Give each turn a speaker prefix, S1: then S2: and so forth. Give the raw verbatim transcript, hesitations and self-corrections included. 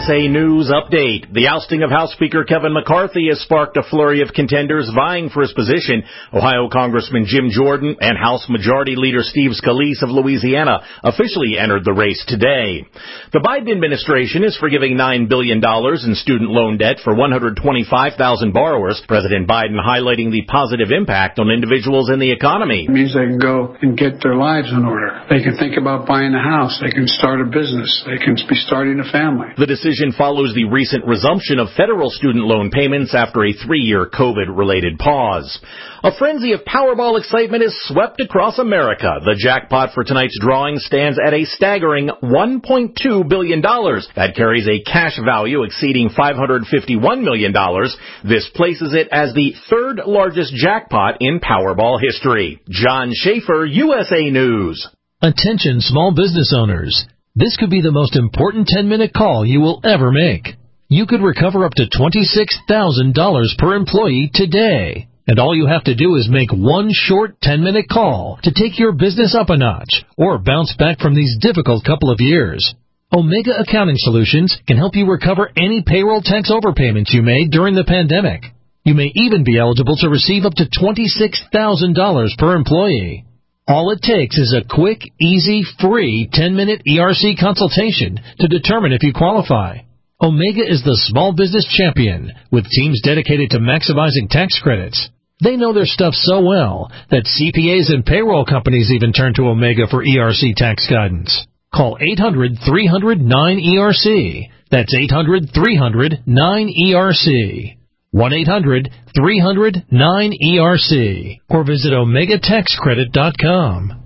S1: S A News Update. The ousting of House Speaker Kevin McCarthy has sparked a flurry of contenders vying for his position. Ohio Congressman Jim Jordan and House Majority Leader Steve Scalise of Louisiana officially entered the race today. The Biden administration is forgiving nine billion dollars in student loan debt for one hundred twenty-five thousand borrowers. President Biden highlighting the positive impact on individuals in the economy.
S2: It means they can go and get their lives in order. They can think about buying a house. They can start a business. They can be starting a family.
S1: The decision follows the recent resumption of federal student loan payments after a three-year COVID-related pause. A frenzy of Powerball excitement is swept across America. The jackpot for tonight's drawing stands at a staggering one point two billion dollars. That carries a cash value exceeding five hundred fifty-one million dollars. This places it as the third largest jackpot in Powerball history. John Schaefer, U S A News.
S3: Attention small business owners. This could be the most important ten-minute call you will ever make. You could recover up to twenty-six thousand dollars per employee today. And all you have to do is make one short ten-minute call to take your business up a notch or bounce back from these difficult couple of years. Omega Accounting Solutions can help you recover any payroll tax overpayments you made during the pandemic. You may even be eligible to receive up to twenty-six thousand dollars per employee. All it takes is a quick, easy, free ten-minute E R C consultation to determine if you qualify. Omega is the small business champion with teams dedicated to maximizing tax credits. They know their stuff so well that C P As and payroll companies even turn to Omega for E R C tax guidance. Call eight hundred, three hundred, nine E R C. That's eight hundred, three hundred, nine E R C. one eight hundred, three hundred, nine E R C. Or visit omega tax credit dot com.